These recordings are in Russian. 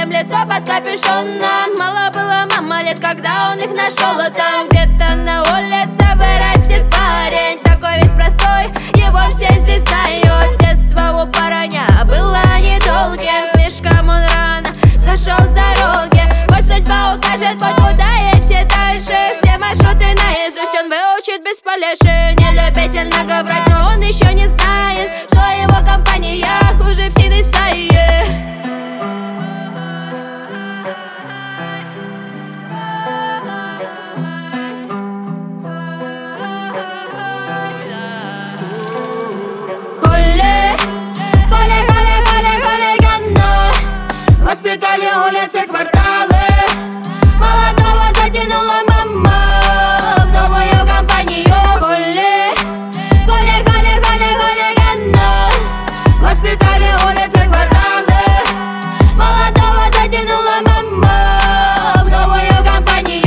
им лицо под капюшоном. Мало было мама лет, когда он их нашел. А там где-то на улице вырастет парень, такой весь простой, его все здесь знают. Детство у парня было недолгим, слишком он рано зашел с дороги. Пусть судьба укажет путь, куда идти дальше. Все маршруты наизусть он выучит без полеши. Не любительно врать, но он еще не знает, что его компания хуже псиной стаи. Воспитали улицы, кварталы, молодого затянула мама в новую компанию. Хулиганы. Воспитали улицы, кварталы, молодого затянула мама в новую компанию.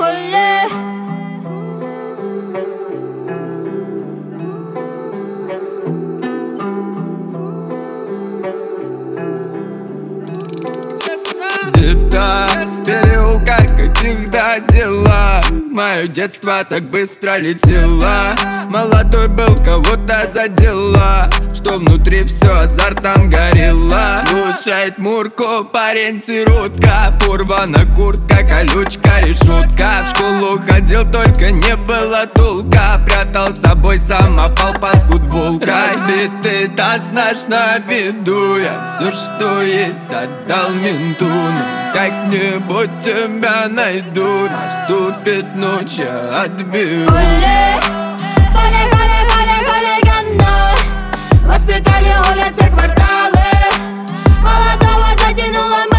Где-то в переулках каких-то дела. Мое детство так быстро летело. Молодой был, кого-то задела, что внутри все азартом горело. Слушает Мурку, парень-сиротка, порвана куртка, колючка, решетка. В школу ходил, только не было толка, прятал с собой самопал под футболкой. Разбитый таз наш на виду, я все, что есть, отдал менту. Как-нибудь тебя найду, наступит ночь, я отберу. Хулиганы. Воспитали улицы, кварталы, молодого затянула мама